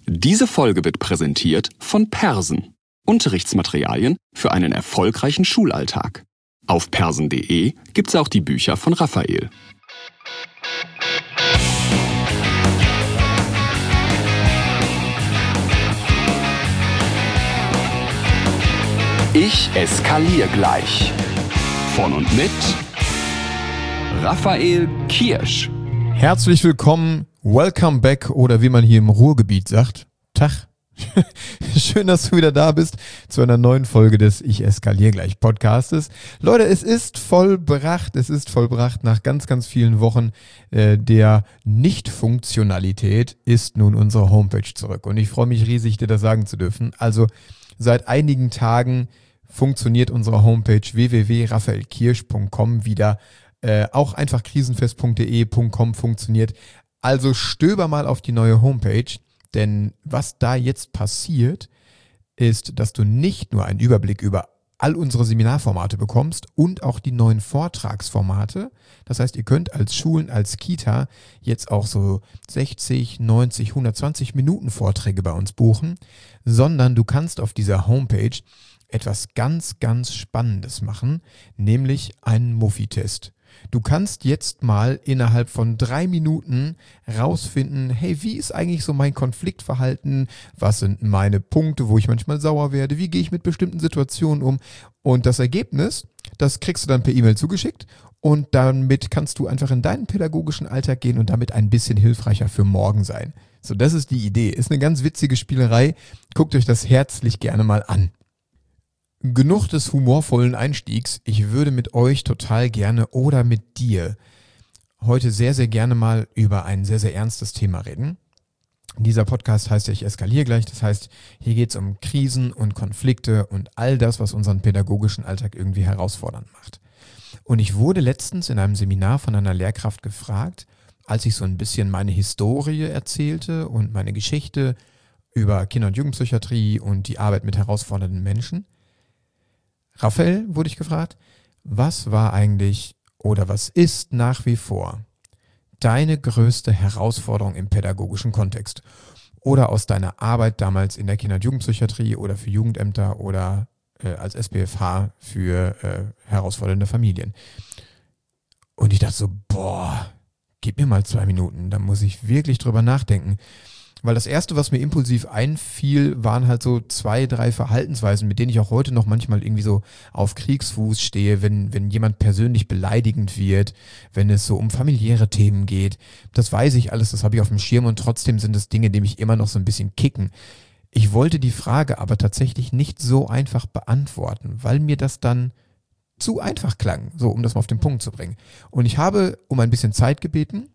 Diese Folge wird präsentiert von Persen. Unterrichtsmaterialien für einen erfolgreichen Schulalltag. Auf persen.de gibt's auch die Bücher von Raphael. Ich eskaliere gleich. Von und mit Raphael Kirsch. Herzlich willkommen, welcome back oder wie man hier im Ruhrgebiet sagt, Tag. Schön, dass du wieder da bist zu einer neuen Folge des Ich eskaliere gleich Podcastes. Leute, es ist vollbracht nach ganz, ganz vielen Wochen der Nicht-Funktionalität ist nun unsere Homepage zurück. Und ich freue mich riesig, dir das sagen zu dürfen. Also seit einigen Tagen funktioniert unsere Homepage www.raphaelkirsch.com wieder. Auch einfach krisenfest.de.com funktioniert. Also stöber mal auf die neue Homepage. Denn was da jetzt passiert, ist, dass du nicht nur einen Überblick über all unsere Seminarformate bekommst und auch die neuen Vortragsformate. Das heißt, ihr könnt als Schulen, als Kita jetzt auch so 60, 90, 120 Minuten Vorträge bei uns buchen, sondern du kannst auf dieser Homepage etwas ganz, ganz Spannendes machen, nämlich einen Muffi-Test. Du kannst jetzt mal innerhalb von 3 Minuten rausfinden, hey, wie ist eigentlich so mein Konfliktverhalten? Was sind meine Punkte, wo ich manchmal sauer werde? Wie gehe ich mit bestimmten Situationen um? Und das Ergebnis, das kriegst du dann per E-Mail zugeschickt und damit kannst du einfach in deinen pädagogischen Alltag gehen und damit ein bisschen hilfreicher für morgen sein. So, das ist die Idee. Ist eine ganz witzige Spielerei. Guckt euch das herzlich gerne mal an. Genug des humorvollen Einstiegs. Ich würde mit euch total gerne oder mit dir heute sehr, sehr gerne mal über ein sehr, sehr ernstes Thema reden. Dieser Podcast heißt ja Ich eskaliere gleich. Das heißt, hier geht es um Krisen und Konflikte und all das, was unseren pädagogischen Alltag irgendwie herausfordernd macht. Und ich wurde letztens in einem Seminar von einer Lehrkraft gefragt, als ich so ein bisschen meine Historie erzählte und meine Geschichte über Kinder- und Jugendpsychiatrie und die Arbeit mit herausfordernden Menschen. Raphael, wurde ich gefragt, was war eigentlich oder was ist nach wie vor deine größte Herausforderung im pädagogischen Kontext? Oder aus deiner Arbeit damals in der Kinder- und Jugendpsychiatrie oder für Jugendämter oder als SPFH für herausfordernde Familien. Und ich dachte so, gib mir mal 2 Minuten, da muss ich wirklich drüber nachdenken. Weil das Erste, was mir impulsiv einfiel, waren halt so 2, 3 Verhaltensweisen, mit denen ich auch heute noch manchmal irgendwie so auf Kriegsfuß stehe, wenn jemand persönlich beleidigend wird, wenn es so um familiäre Themen geht. Das weiß ich alles, das habe ich auf dem Schirm und trotzdem sind es Dinge, die mich immer noch so ein bisschen kicken. Ich wollte die Frage aber tatsächlich nicht so einfach beantworten, weil mir das dann zu einfach klang, so um das mal auf den Punkt zu bringen. Und ich habe um ein bisschen Zeit gebeten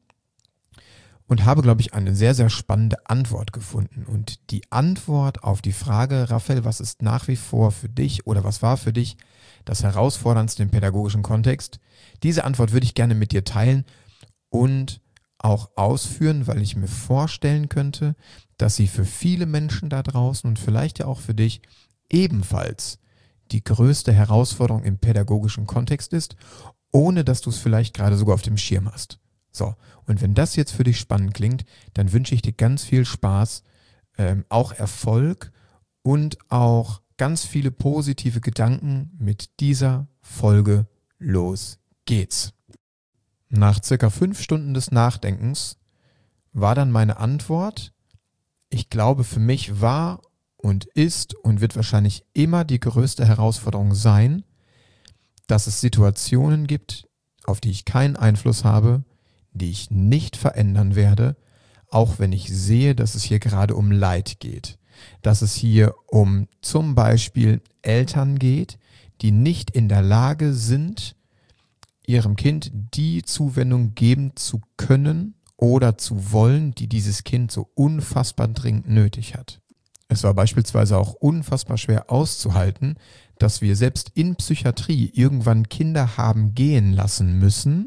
und habe, glaube ich, eine sehr, sehr spannende Antwort gefunden. Und die Antwort auf die Frage, Raphael, was ist nach wie vor für dich oder was war für dich das Herausforderndste im pädagogischen Kontext? Diese Antwort würde ich gerne mit dir teilen und auch ausführen, weil ich mir vorstellen könnte, dass sie für viele Menschen da draußen und vielleicht ja auch für dich ebenfalls die größte Herausforderung im pädagogischen Kontext ist, ohne dass du es vielleicht gerade sogar auf dem Schirm hast. So, und wenn das jetzt für dich spannend klingt, dann wünsche ich dir ganz viel Spaß, auch Erfolg und auch ganz viele positive Gedanken mit dieser Folge. Los geht's. Nach circa 5 Stunden des Nachdenkens war dann meine Antwort, ich glaube, für mich war und ist und wird wahrscheinlich immer die größte Herausforderung sein, dass es Situationen gibt, auf die ich keinen Einfluss habe, die ich nicht verändern werde, auch wenn ich sehe, dass es hier gerade um Leid geht. Dass es hier um zum Beispiel Eltern geht, die nicht in der Lage sind, ihrem Kind die Zuwendung geben zu können oder zu wollen, die dieses Kind so unfassbar dringend nötig hat. Es war beispielsweise auch unfassbar schwer auszuhalten, dass wir selbst in Psychiatrie irgendwann Kinder haben gehen lassen müssen,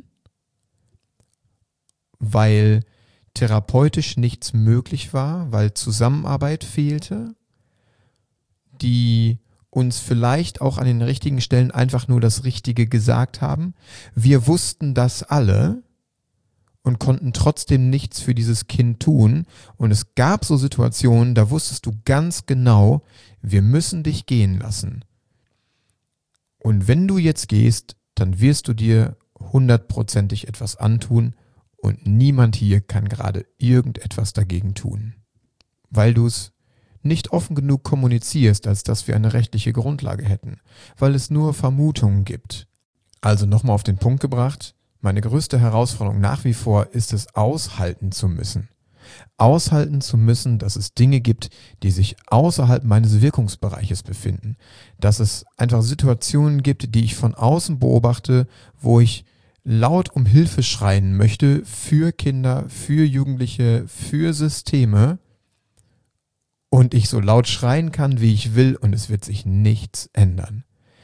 weil therapeutisch nichts möglich war, weil Zusammenarbeit fehlte, die uns vielleicht auch an den richtigen Stellen einfach nur das Richtige gesagt haben. Wir wussten das alle und konnten trotzdem nichts für dieses Kind tun. Und es gab so Situationen, da wusstest du ganz genau, wir müssen dich gehen lassen. Und wenn du jetzt gehst, dann wirst du dir 100%ig etwas antun und niemand hier kann gerade irgendetwas dagegen tun, weil du es nicht offen genug kommunizierst, als dass wir eine rechtliche Grundlage hätten, weil es nur Vermutungen gibt. Also nochmal auf den Punkt gebracht, meine größte Herausforderung nach wie vor ist es, aushalten zu müssen. Aushalten zu müssen, dass es Dinge gibt, die sich außerhalb meines Wirkungsbereiches befinden. Dass es einfach Situationen gibt, die ich von außen beobachte, wo ich laut um Hilfe schreien möchte für Kinder, für Jugendliche, für Systeme und ich so laut schreien kann, wie ich will und es wird sich nichts ändern.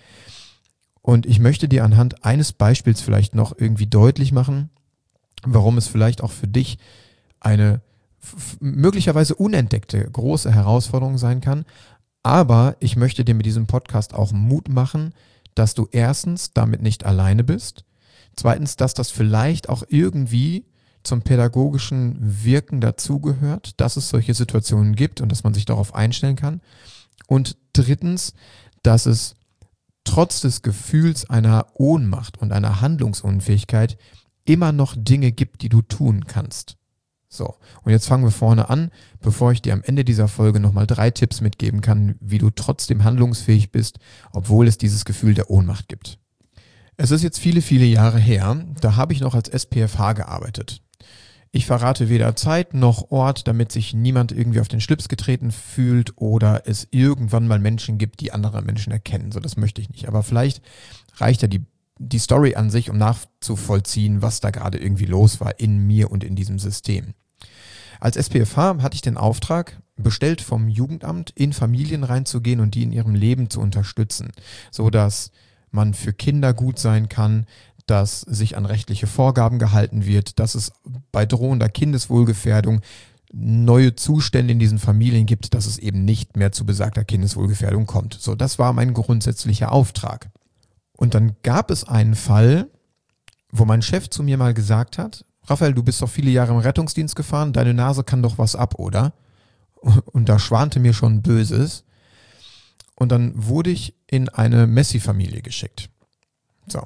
Und ich möchte dir anhand eines Beispiels vielleicht noch irgendwie deutlich machen, warum es vielleicht auch für dich eine möglicherweise unentdeckte große Herausforderung sein kann. Aber ich möchte dir mit diesem Podcast auch Mut machen, dass du erstens damit nicht alleine bist, zweitens, dass das vielleicht auch irgendwie zum pädagogischen Wirken dazugehört, dass es solche Situationen gibt und dass man sich darauf einstellen kann. Und drittens, dass es trotz des Gefühls einer Ohnmacht und einer Handlungsunfähigkeit immer noch Dinge gibt, die du tun kannst. So, und jetzt fangen wir vorne an, bevor ich dir am Ende dieser Folge nochmal 3 Tipps mitgeben kann, wie du trotzdem handlungsfähig bist, obwohl es dieses Gefühl der Ohnmacht gibt. Es ist jetzt viele, viele Jahre her, da habe ich noch als SPFH gearbeitet. Ich verrate weder Zeit noch Ort, damit sich niemand irgendwie auf den Schlips getreten fühlt oder es irgendwann mal Menschen gibt, die andere Menschen erkennen. So, das möchte ich nicht. Aber vielleicht reicht ja die Story an sich, um nachzuvollziehen, was da gerade irgendwie los war in mir und in diesem System. Als SPFH hatte ich den Auftrag, bestellt vom Jugendamt, in Familien reinzugehen und die in ihrem Leben zu unterstützen, so dass man für Kinder gut sein kann, dass sich an rechtliche Vorgaben gehalten wird, dass es bei drohender Kindeswohlgefährdung neue Zustände in diesen Familien gibt, dass es eben nicht mehr zu besagter Kindeswohlgefährdung kommt. So, das war mein grundsätzlicher Auftrag. Und dann gab es einen Fall, wo mein Chef zu mir mal gesagt hat, Raphael, du bist doch viele Jahre im Rettungsdienst gefahren, deine Nase kann doch was ab, oder? Und da schwante mir schon Böses. Und dann wurde ich in eine Messi-Familie geschickt. So.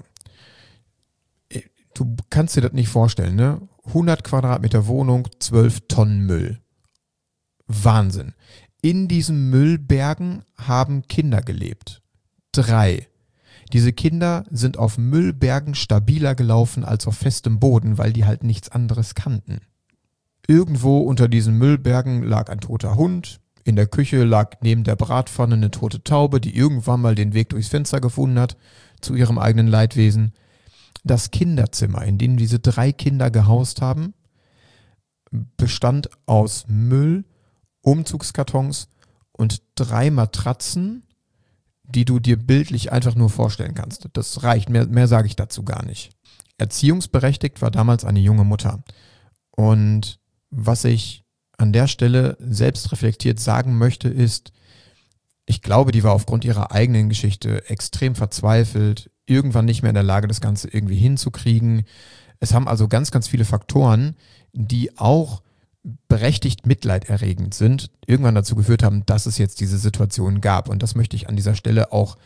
Du kannst dir das nicht vorstellen, ne? 100 Quadratmeter Wohnung, 12 Tonnen Müll. Wahnsinn. In diesen Müllbergen haben Kinder gelebt. 3. Diese Kinder sind auf Müllbergen stabiler gelaufen als auf festem Boden, weil die halt nichts anderes kannten. Irgendwo unter diesen Müllbergen lag ein toter Hund. In der Küche lag neben der Bratpfanne eine tote Taube, die irgendwann mal den Weg durchs Fenster gefunden hat, zu ihrem eigenen Leidwesen. Das Kinderzimmer, in dem diese 3 Kinder gehaust haben, bestand aus Müll, Umzugskartons und 3 Matratzen, die du dir bildlich einfach nur vorstellen kannst. Das reicht, mehr sage ich dazu gar nicht. Erziehungsberechtigt war damals eine junge Mutter. Und was ich an der Stelle selbst reflektiert sagen möchte, ist, ich glaube, die war aufgrund ihrer eigenen Geschichte extrem verzweifelt, irgendwann nicht mehr in der Lage, das Ganze irgendwie hinzukriegen. Es haben also ganz, ganz viele Faktoren, die auch berechtigt mitleiderregend sind, irgendwann dazu geführt haben, dass es jetzt diese Situation gab. Und das möchte ich an dieser Stelle auch,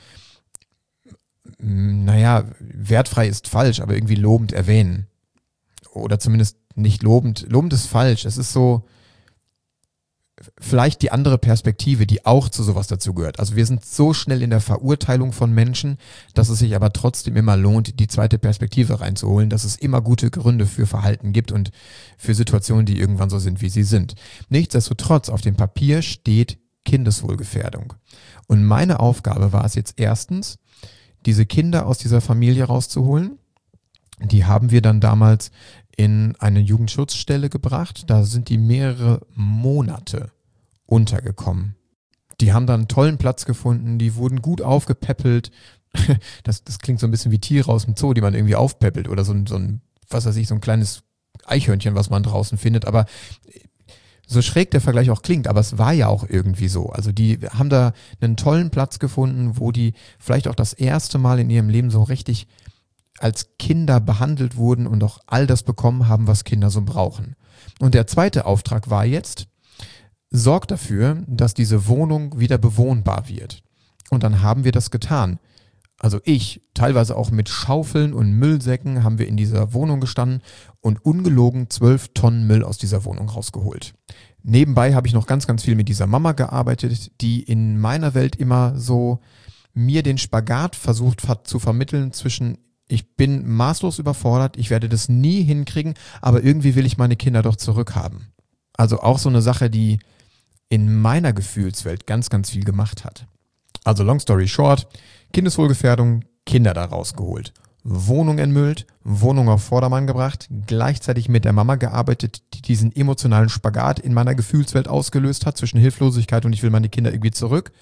wertfrei ist falsch, aber irgendwie lobend erwähnen. Oder zumindest nicht lobend. Lobend ist falsch. Es ist so vielleicht die andere Perspektive, die auch zu sowas dazu gehört. Also wir sind so schnell in der Verurteilung von Menschen, dass es sich aber trotzdem immer lohnt, die zweite Perspektive reinzuholen, dass es immer gute Gründe für Verhalten gibt und für Situationen, die irgendwann so sind, wie sie sind. Nichtsdestotrotz, auf dem Papier steht Kindeswohlgefährdung. Und meine Aufgabe war es jetzt erstens, diese Kinder aus dieser Familie rauszuholen. Die haben wir dann damals in eine Jugendschutzstelle gebracht. Da sind die mehrere Monate untergekommen. Die haben dann einen tollen Platz gefunden, die wurden gut aufgepäppelt. Das klingt so ein bisschen wie Tiere aus dem Zoo, die man irgendwie aufpäppelt oder so ein, was weiß ich, so ein kleines Eichhörnchen, was man draußen findet. Aber so schräg der Vergleich auch klingt, aber es war ja auch irgendwie so. Also die haben da einen tollen Platz gefunden, wo die vielleicht auch das erste Mal in ihrem Leben so richtig als Kinder behandelt wurden und auch all das bekommen haben, was Kinder so brauchen. Und der zweite Auftrag war jetzt, sorg dafür, dass diese Wohnung wieder bewohnbar wird. Und dann haben wir das getan. Also ich, teilweise auch mit Schaufeln und Müllsäcken, haben wir in dieser Wohnung gestanden und ungelogen 12 Tonnen Müll aus dieser Wohnung rausgeholt. Nebenbei habe ich noch ganz, ganz viel mit dieser Mama gearbeitet, die in meiner Welt immer so mir den Spagat versucht hat zu vermitteln zwischen, ich bin maßlos überfordert, ich werde das nie hinkriegen, aber irgendwie will ich meine Kinder doch zurückhaben. Also auch so eine Sache, die in meiner Gefühlswelt ganz, ganz viel gemacht hat. Also long story short, Kindeswohlgefährdung, Kinder da rausgeholt, Wohnung entmüllt, Wohnung auf Vordermann gebracht, gleichzeitig mit der Mama gearbeitet, die diesen emotionalen Spagat in meiner Gefühlswelt ausgelöst hat zwischen Hilflosigkeit und ich will meine Kinder irgendwie zurück.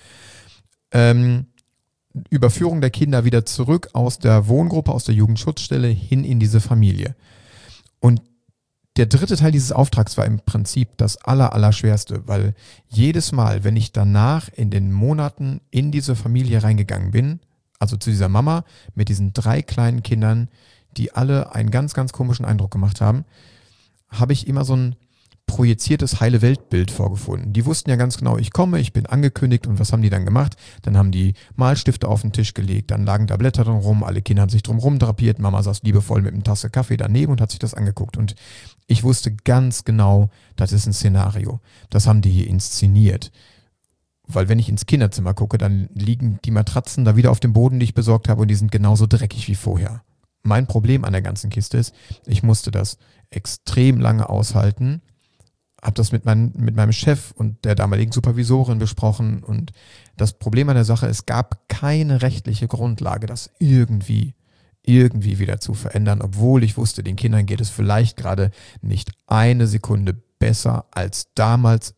Überführung der Kinder wieder zurück aus der Wohngruppe, aus der Jugendschutzstelle hin in diese Familie. Und der dritte Teil dieses Auftrags war im Prinzip das Allerschwerste, weil jedes Mal, wenn ich danach in den Monaten in diese Familie reingegangen bin, also zu dieser Mama mit diesen 3 kleinen Kindern, die alle einen ganz, ganz komischen Eindruck gemacht haben, habe ich immer so ein projiziertes heile Weltbild vorgefunden. Die wussten ja ganz genau, ich komme, ich bin angekündigt und was haben die dann gemacht? Dann haben die Malstifte auf den Tisch gelegt, dann lagen da Blätter drum rum, alle Kinder haben sich drum rum drapiert, Mama saß liebevoll mit einer Tasse Kaffee daneben und hat sich das angeguckt und ich wusste ganz genau, das ist ein Szenario. Das haben die hier inszeniert. Weil wenn ich ins Kinderzimmer gucke, dann liegen die Matratzen da wieder auf dem Boden, die ich besorgt habe und die sind genauso dreckig wie vorher. Mein Problem an der ganzen Kiste ist, ich musste das extrem lange aushalten, habe das mit meinem Chef und der damaligen Supervisorin besprochen und das Problem an der Sache, es gab keine rechtliche Grundlage, das irgendwie wieder zu verändern, obwohl ich wusste, den Kindern geht es vielleicht gerade nicht eine Sekunde besser als damals,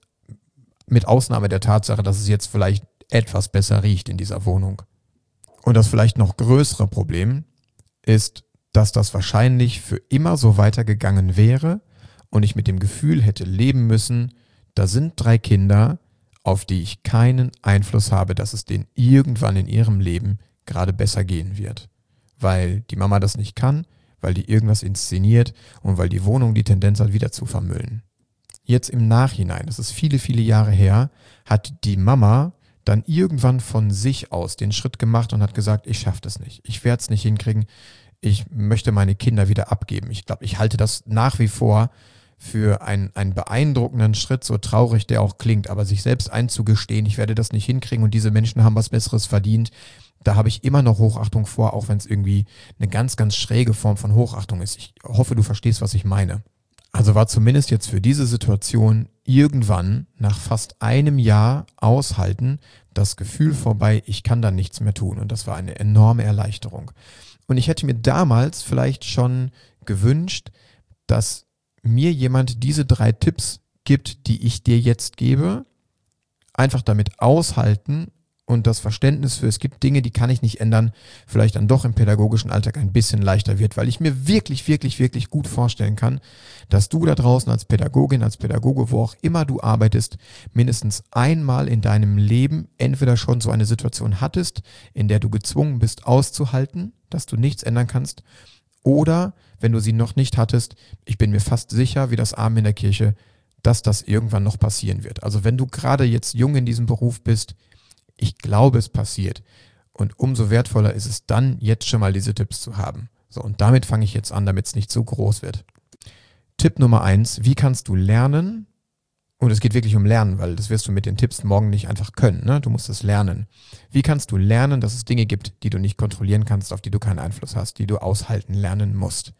mit Ausnahme der Tatsache, dass es jetzt vielleicht etwas besser riecht in dieser Wohnung. Und das vielleicht noch größere Problem ist, dass das wahrscheinlich für immer so weitergegangen wäre, und ich mit dem Gefühl hätte leben müssen, da sind 3 Kinder, auf die ich keinen Einfluss habe, dass es denen irgendwann in ihrem Leben gerade besser gehen wird. Weil die Mama das nicht kann, weil die irgendwas inszeniert und weil die Wohnung die Tendenz hat, wieder zu vermüllen. Jetzt im Nachhinein, das ist viele, viele Jahre her, hat die Mama dann irgendwann von sich aus den Schritt gemacht und hat gesagt, ich schaffe das nicht, ich werde es nicht hinkriegen, ich möchte meine Kinder wieder abgeben. Ich glaube, ich halte das nach wie vor für einen beeindruckenden Schritt, so traurig der auch klingt, aber sich selbst einzugestehen, ich werde das nicht hinkriegen und diese Menschen haben was Besseres verdient, da habe ich immer noch Hochachtung vor, auch wenn es irgendwie eine ganz, ganz schräge Form von Hochachtung ist. Ich hoffe, du verstehst, was ich meine. Also war zumindest jetzt für diese Situation irgendwann nach fast einem Jahr aushalten, das Gefühl vorbei, ich kann da nichts mehr tun und das war eine enorme Erleichterung. Und ich hätte mir damals vielleicht schon gewünscht, dass mir jemand diese 3 Tipps gibt, die ich dir jetzt gebe, einfach damit aushalten und das Verständnis für, es gibt Dinge, die kann ich nicht ändern, vielleicht dann doch im pädagogischen Alltag ein bisschen leichter wird, weil ich mir wirklich, wirklich, wirklich gut vorstellen kann, dass du da draußen als Pädagogin, als Pädagoge, wo auch immer du arbeitest, mindestens einmal in deinem Leben entweder schon so eine Situation hattest, in der du gezwungen bist auszuhalten, dass du nichts ändern kannst, oder wenn du sie noch nicht hattest, ich bin mir fast sicher, wie das Amen in der Kirche, dass das irgendwann noch passieren wird. Also wenn du gerade jetzt jung in diesem Beruf bist, ich glaube, es passiert. Und umso wertvoller ist es dann, jetzt schon mal diese Tipps zu haben. So, und damit fange ich jetzt an, damit es nicht zu groß wird. Tipp Nummer 1, wie kannst du lernen? Und es geht wirklich um Lernen, weil das wirst du mit den Tipps morgen nicht einfach können. Ne? Du musst es lernen. Wie kannst du lernen, dass es Dinge gibt, die du nicht kontrollieren kannst, auf die du keinen Einfluss hast, die du aushalten lernen musst?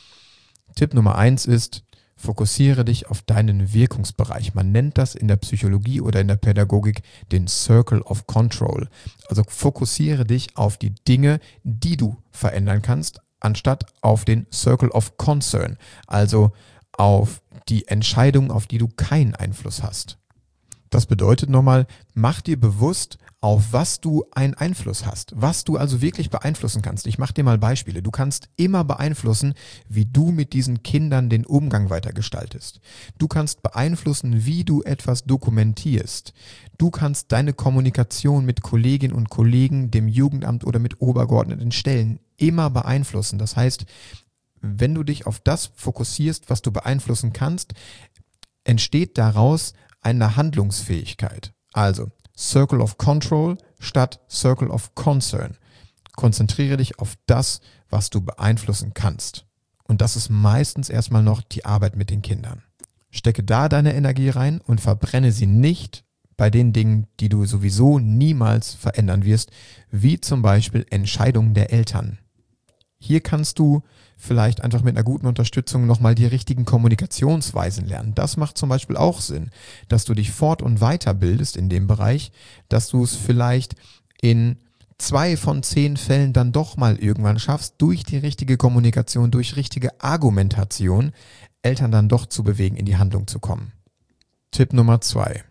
Tipp Nummer 1 ist, fokussiere dich auf deinen Wirkungsbereich. Man nennt das in der Psychologie oder in der Pädagogik den Circle of Control. Also fokussiere dich auf die Dinge, die du verändern kannst, anstatt auf den Circle of Concern. Also auf die Entscheidung, auf die du keinen Einfluss hast. Das bedeutet nochmal, mach dir bewusst, auf was du einen Einfluss hast, was du also wirklich beeinflussen kannst. Ich mache dir mal Beispiele. Du kannst immer beeinflussen, wie du mit diesen Kindern den Umgang weitergestaltest. Du kannst beeinflussen, wie du etwas dokumentierst. Du kannst deine Kommunikation mit Kolleginnen und Kollegen, dem Jugendamt oder mit obergeordneten Stellen immer beeinflussen. Das heißt, wenn du dich auf das fokussierst, was du beeinflussen kannst, entsteht daraus eine Handlungsfähigkeit. Also Circle of Control statt Circle of Concern. Konzentriere dich auf das, was du beeinflussen kannst. Und das ist meistens erstmal noch die Arbeit mit den Kindern. Stecke da deine Energie rein und verbrenne sie nicht bei den Dingen, die du sowieso niemals verändern wirst, wie zum Beispiel Entscheidungen der Eltern. Hier kannst du vielleicht einfach mit einer guten Unterstützung nochmal die richtigen Kommunikationsweisen lernen. Das macht zum Beispiel auch Sinn, dass du dich fort- und weiterbildest in dem Bereich, dass du es vielleicht in 2 von 10 Fällen dann doch mal irgendwann schaffst, durch die richtige Kommunikation, durch richtige Argumentation, Eltern dann doch zu bewegen, in die Handlung zu kommen. Tipp Nummer 2.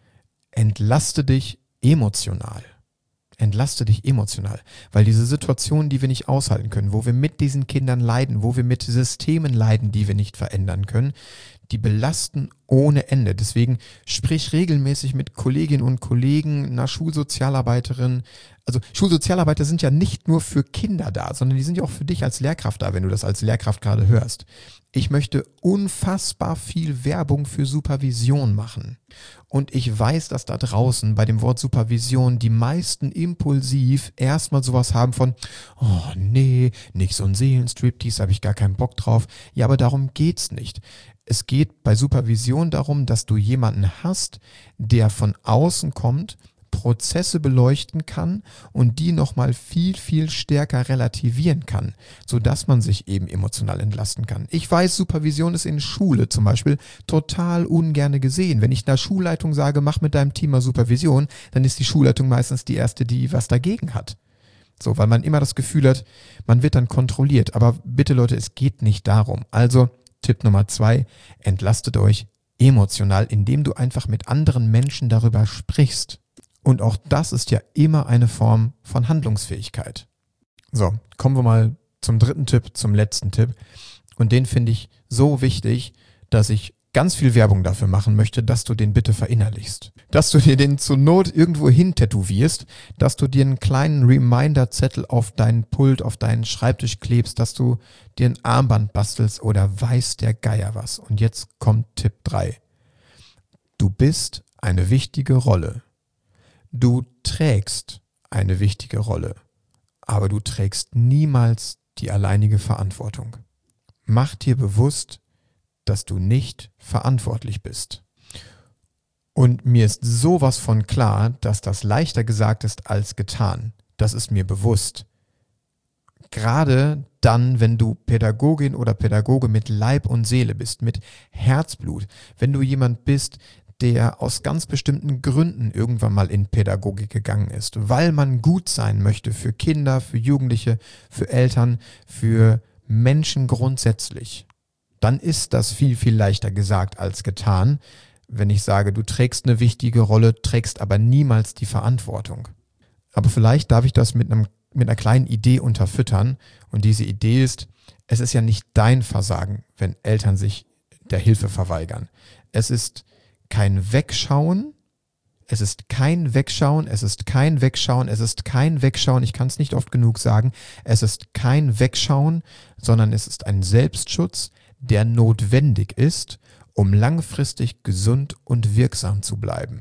Entlaste dich emotional. Entlaste dich emotional, weil diese Situationen, die wir nicht aushalten können, wo wir mit diesen Kindern leiden, wo wir mit Systemen leiden, die wir nicht verändern können, die belasten ohne Ende. Deswegen sprich regelmäßig mit Kolleginnen und Kollegen, einer Schulsozialarbeiterin. Also Schulsozialarbeiter sind ja nicht nur für Kinder da, sondern die sind ja auch für dich als Lehrkraft da, wenn du das als Lehrkraft gerade hörst. Ich möchte unfassbar viel Werbung für Supervision machen. Und ich weiß, dass da draußen bei dem Wort Supervision die meisten impulsiv erstmal sowas haben von, oh nee, nicht so ein Seelenstriptease, habe ich gar keinen Bock drauf. Ja, aber darum geht's nicht. Es geht bei Supervision darum, dass du jemanden hast, der von außen kommt, Prozesse beleuchten kann und die nochmal viel, viel stärker relativieren kann, sodass man sich eben emotional entlasten kann. Ich weiß, Supervision ist in Schule zum Beispiel total ungerne gesehen. Wenn ich einer Schulleitung sage, mach mit deinem Team mal Supervision, dann ist die Schulleitung meistens die erste, die was dagegen hat. So, weil man immer das Gefühl hat, man wird dann kontrolliert. Aber bitte Leute, es geht nicht darum. Also Tipp Nummer 2, entlastet euch emotional, indem du einfach mit anderen Menschen darüber sprichst. Und auch das ist ja immer eine Form von Handlungsfähigkeit. So, kommen wir mal zum 3. Tipp, zum letzten Tipp. Und den finde ich so wichtig, dass ich ganz viel Werbung dafür machen möchte, dass du den bitte verinnerlichst. Dass du dir den zur Not irgendwo hin tätowierst, dass du dir einen kleinen Reminder-Zettel auf deinen Pult, auf deinen Schreibtisch klebst, dass du dir ein Armband bastelst oder weiß der Geier was. Und jetzt kommt Tipp 3. Du bist eine wichtige Rolle. Du trägst eine wichtige Rolle, aber du trägst niemals die alleinige Verantwortung. Mach dir bewusst, dass du nicht verantwortlich bist. Und mir ist sowas von klar, dass das leichter gesagt ist als getan. Das ist mir bewusst. Gerade dann, wenn du Pädagogin oder Pädagoge mit Leib und Seele bist, mit Herzblut, wenn du jemand bist, der aus ganz bestimmten Gründen irgendwann mal in Pädagogik gegangen ist, weil man gut sein möchte für Kinder, für Jugendliche, für Eltern, für Menschen grundsätzlich, dann ist das viel, viel leichter gesagt als getan, wenn ich sage, du trägst eine wichtige Rolle, trägst aber niemals die Verantwortung. Aber vielleicht darf ich das mit einer kleinen Idee unterfüttern, und diese Idee ist, es ist ja nicht dein Versagen, wenn Eltern sich der Hilfe verweigern. Es ist kein Wegschauen, es ist kein Wegschauen, es ist kein Wegschauen, es ist kein Wegschauen, ich kann es nicht oft genug sagen, es ist kein Wegschauen, sondern es ist ein Selbstschutz, der notwendig ist, um langfristig gesund und wirksam zu bleiben.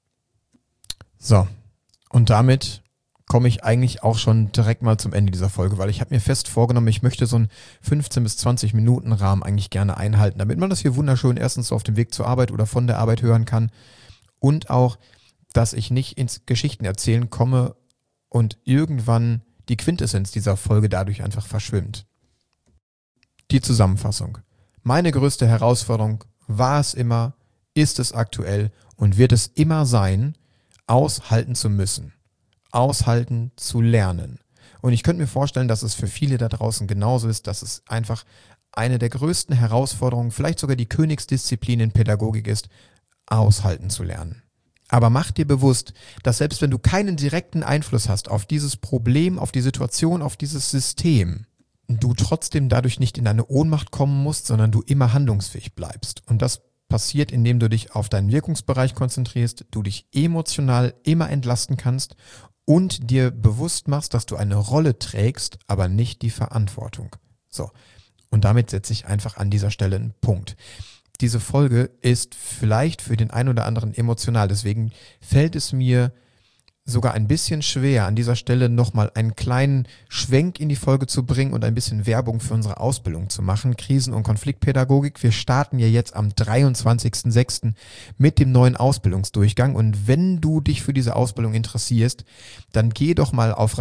So, und damit komme ich eigentlich auch schon direkt mal zum Ende dieser Folge, weil ich habe mir fest vorgenommen, ich möchte so einen 15 bis 20 Minuten Rahmen eigentlich gerne einhalten, damit man das hier wunderschön erstens so auf dem Weg zur Arbeit oder von der Arbeit hören kann und auch, dass ich nicht ins Geschichtenerzählen komme und irgendwann die Quintessenz dieser Folge dadurch einfach verschwimmt. Die Zusammenfassung. Meine größte Herausforderung war es immer, ist es aktuell und wird es immer sein, aushalten zu müssen. Aushalten zu lernen. Und ich könnte mir vorstellen, dass es für viele da draußen genauso ist, dass es einfach eine der größten Herausforderungen, vielleicht sogar die Königsdisziplin in Pädagogik ist, aushalten zu lernen. Aber mach dir bewusst, dass selbst wenn du keinen direkten Einfluss hast auf dieses Problem, auf die Situation, auf dieses System, du trotzdem dadurch nicht in eine Ohnmacht kommen musst, sondern du immer handlungsfähig bleibst. Und das passiert, indem du dich auf deinen Wirkungsbereich konzentrierst, du dich emotional immer entlasten kannst und dir bewusst machst, dass du eine Rolle trägst, aber nicht die Verantwortung. So. Und damit setze ich einfach an dieser Stelle einen Punkt. Diese Folge ist vielleicht für den einen oder anderen emotional, deswegen fällt es mir sogar ein bisschen schwer, an dieser Stelle nochmal einen kleinen Schwenk in die Folge zu bringen und ein bisschen Werbung für unsere Ausbildung zu machen. Krisen- und Konfliktpädagogik. Wir starten ja jetzt am 23.06. mit dem neuen Ausbildungsdurchgang. Und wenn du dich für diese Ausbildung interessierst, dann geh doch mal auf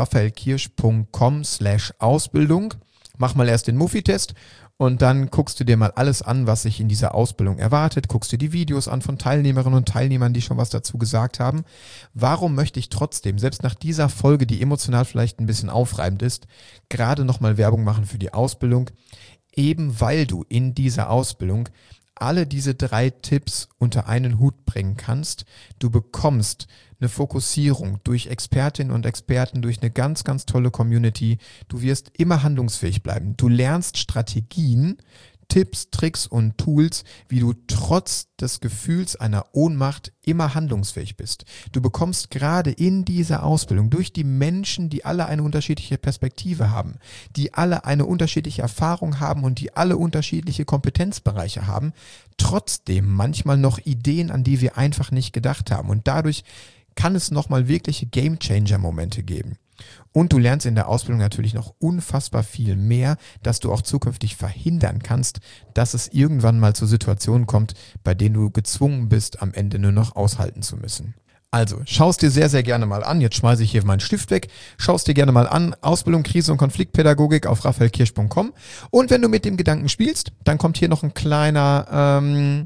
raphaelkirsch.com/Ausbildung. Mach mal erst den Muffi-Test und dann guckst du dir mal alles an, was sich in dieser Ausbildung erwartet. Guckst dir die Videos an von Teilnehmerinnen und Teilnehmern, die schon was dazu gesagt haben. Warum möchte ich trotzdem, selbst nach dieser Folge, die emotional vielleicht ein bisschen aufreibend ist, gerade nochmal Werbung machen für die Ausbildung? Eben weil du in dieser Ausbildung alle diese 3 Tipps unter einen Hut bringen kannst. Du bekommst eine Fokussierung durch Expertinnen und Experten, durch eine ganz, ganz tolle Community. Du wirst immer handlungsfähig bleiben. Du lernst Strategien, Tipps, Tricks und Tools, wie du trotz des Gefühls einer Ohnmacht immer handlungsfähig bist. Du bekommst gerade in dieser Ausbildung durch die Menschen, die alle eine unterschiedliche Perspektive haben, die alle eine unterschiedliche Erfahrung haben und die alle unterschiedliche Kompetenzbereiche haben, trotzdem manchmal noch Ideen, an die wir einfach nicht gedacht haben. Und dadurch kann es nochmal wirkliche Game-Changer-Momente geben. Und du lernst in der Ausbildung natürlich noch unfassbar viel mehr, dass du auch zukünftig verhindern kannst, dass es irgendwann mal zu Situationen kommt, bei denen du gezwungen bist, am Ende nur noch aushalten zu müssen. Also, schau es dir sehr, sehr gerne mal an. Jetzt schmeiße ich hier meinen Stift weg. Schau es dir gerne mal an. Ausbildung, Krise- und Konfliktpädagogik auf raphaelkirsch.com. Und wenn du mit dem Gedanken spielst, dann kommt hier noch ein kleiner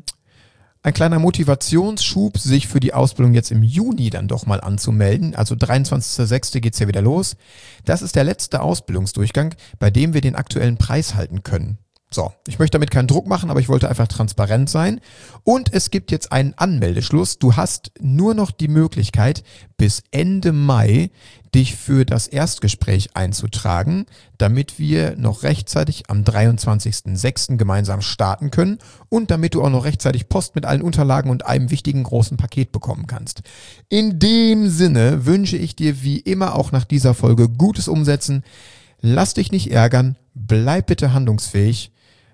Motivationsschub, sich für die Ausbildung jetzt im Juni dann doch mal anzumelden. Also 23.06. geht's ja wieder los. Das ist der letzte Ausbildungsdurchgang, bei dem wir den aktuellen Preis halten können. So, ich möchte damit keinen Druck machen, aber ich wollte einfach transparent sein. Und es gibt jetzt einen Anmeldeschluss. Du hast nur noch die Möglichkeit, bis Ende Mai dich für das Erstgespräch einzutragen, damit wir noch rechtzeitig am 23.06. gemeinsam starten können und damit du auch noch rechtzeitig Post mit allen Unterlagen und einem wichtigen großen Paket bekommen kannst. In dem Sinne wünsche ich dir wie immer auch nach dieser Folge gutes Umsetzen. Lass dich nicht ärgern, bleib bitte handlungsfähig.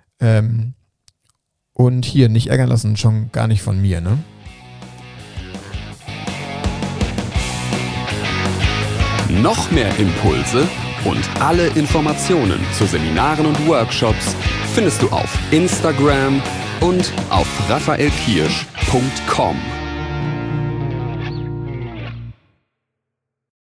Und hier nicht ärgern lassen, schon gar nicht von mir, ne? Noch mehr Impulse und alle Informationen zu Seminaren und Workshops findest du auf Instagram und auf raphaelkirsch.com.